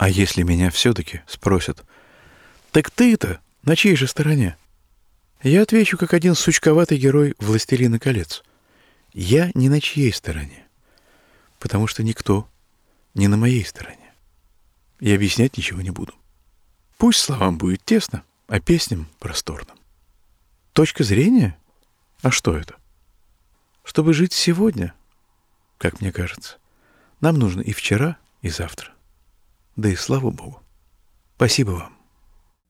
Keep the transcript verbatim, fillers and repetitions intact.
А если меня все-таки спросят: «Так ты-то на чьей же стороне?» Я отвечу, как один сучковатый герой «Властелина колец». Я не на чьей стороне, потому что никто не на моей стороне. И объяснять ничего не буду. Пусть словам будет тесно, а песням просторно. Точка зрения? А что это? Чтобы жить сегодня, как мне кажется, нам нужно и вчера, и завтра. Да и слава Богу. Спасибо вам.